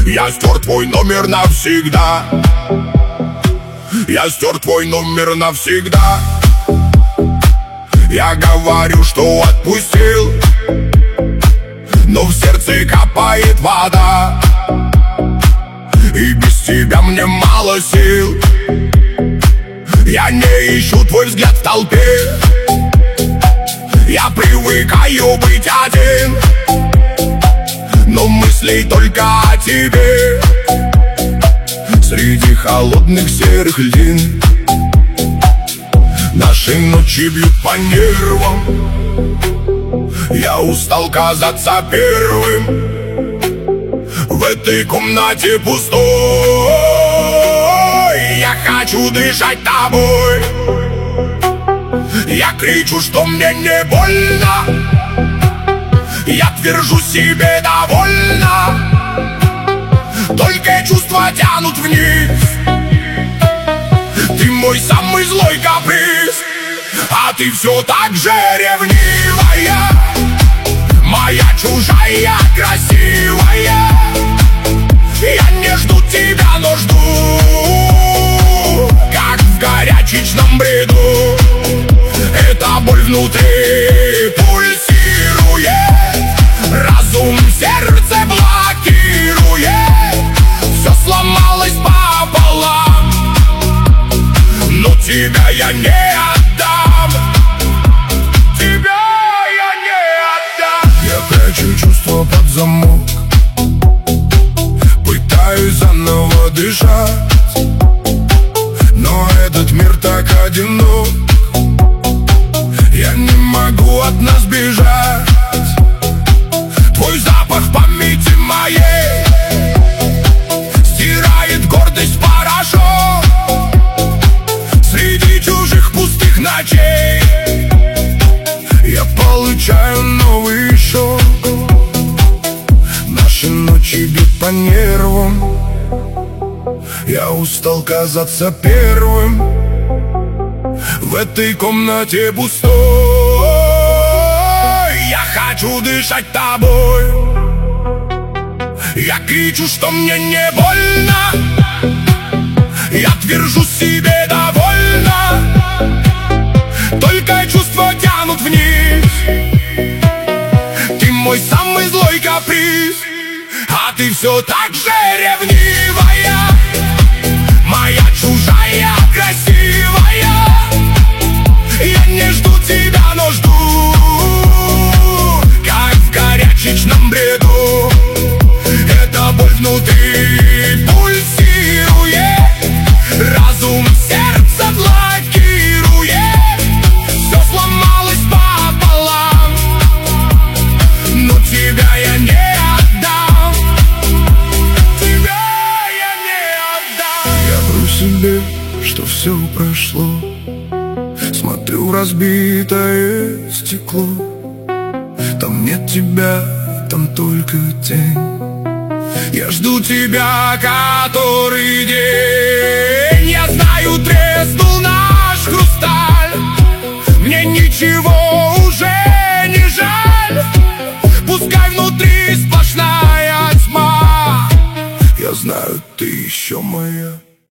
Я стер твой номер навсегда. Я стер твой номер навсегда. Я говорю, что отпустил, но в сердце капает вода, и без тебя мне мало сил. Я не ищу твой взгляд в толпе. Я привыкаю быть один, но мысли только о тебе среди холодных серых льдин. Наши ночи бьют по нервам. Я устал казаться первым в этой комнате пустой. Я хочу дышать тобой. Я кричу, что мне не больно. Я твержу себе довольно. Только чувства тянут вниз. Ты мой самый злой каприз, а ты все так же ревнивая, моя чужая красивая. Я не жду тебя, но жду, как в горячечном бреду. Эта боль внутри пульсирует, разум сердце блокирует. Все сломалось пополам, но тебя я не отдам. Тебя я не отдам. Я прячу чувства под замок, пытаюсь заново дышать, но этот мир так одинок. Я не могу от нас бежать. Твой запах в памяти моей стирает гордость в порошок. Среди чужих пустых ночей я получаю новый шок. Наши ночи бьют по нервам. Я устал казаться первым в этой комнате пустой. Я хочу дышать тобой. Я кричу, что мне не больно. Я твержу себе довольно. Только чувства тянут вниз. Ты мой самый злой каприз, а ты все так же ревнивая, моя чужая красивая. Я не жду тебя, но жду, как в горячечном бреду. Эта боль внутри пульсирует, разум сердце блокирует. Все сломалось пополам, но тебя я не отдам. Тебя я не отдам. Я вру себе, что все прошло. Смотрю в разбитое стекло. Там нет тебя, там только тень. Я жду тебя который день. Я знаю, треснул наш хрусталь. Мне ничего уже не жаль. Пускай внутри сплошная тьма. Я знаю, ты еще моя.